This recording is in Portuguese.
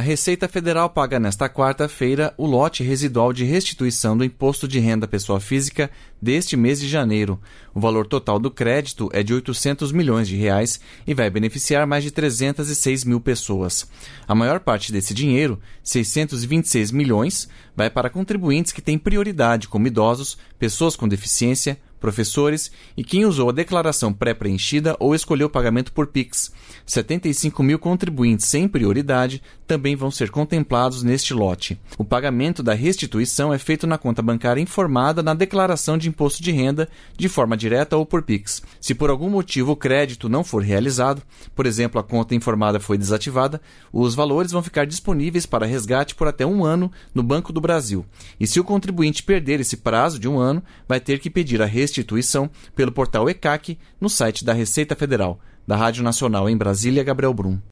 Receita Federal paga nesta quarta-feira o lote residual de restituição do Imposto de Renda à Pessoa Física deste mês de janeiro. O valor total do crédito é de R$ 800 milhões e vai beneficiar mais de 306 mil pessoas. A maior parte desse dinheiro, 626 milhões, vai para contribuintes que têm prioridade, como idosos, pessoas com deficiência, professores e quem usou a declaração pré-preenchida ou escolheu o pagamento por Pix. 75 mil contribuintes sem prioridade também vão ser contemplados neste lote. O pagamento da restituição é feito na conta bancária informada na declaração de imposto de renda, de forma direta ou por Pix. Se por algum motivo o crédito não for realizado, por exemplo, a conta informada foi desativada, os valores vão ficar disponíveis para resgate por até 1 ano no Banco do Brasil. E se o contribuinte perder esse prazo de 1 ano, vai ter que pedir a restituição pelo portal ECAC no site da Receita Federal. Da Rádio Nacional em Brasília, Gabriel Brum.